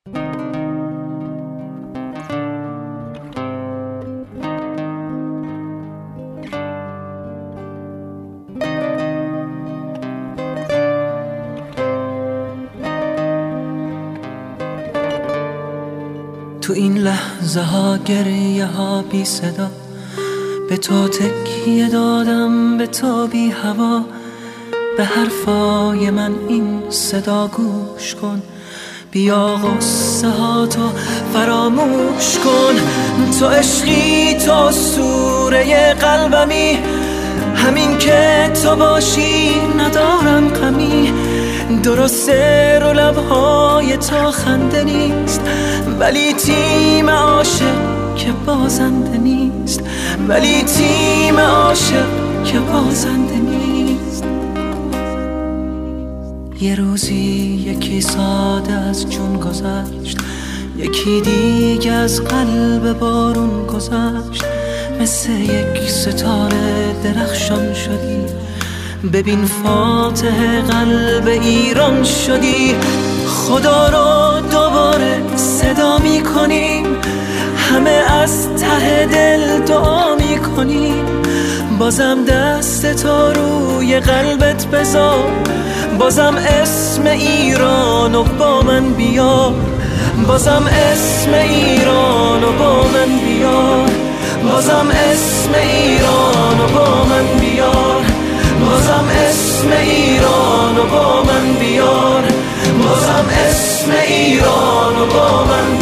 تو این لحظه ها گریه ها بی صدا، به تو تکیه دادم، به تو بی هوا. به حرفای من این صدا گوش کن، بیا غصه ها تو فراموش کن. تو عشقی، تو اسطوره قلبمی، همین که تو باشی ندارم غمی. درسته رو لبهای تو خنده نیست، ولی تیم عاشق که بازنده نیست، ولی تیم عاشق که بازنده نیست. یه روزی یکی ساده از جون گذشت، یکی دیگه از قلب بارون گذشت. مثل یک ستاره درخشان شدی، ببین فاتح قلب ایران شدی. خدا رو دوباره صدا می کنیم، همه از ته دل دعا می کنیم. بازم دست تو روی قلبت بذار، بازم اسم ایرانو با من بیار، بازم اسم ایرانو با من بیار، بازم اسم ایرانو با من بیار، بازم اسم ایرانو با من بیار، بازم اسم ایرانو با من بیار.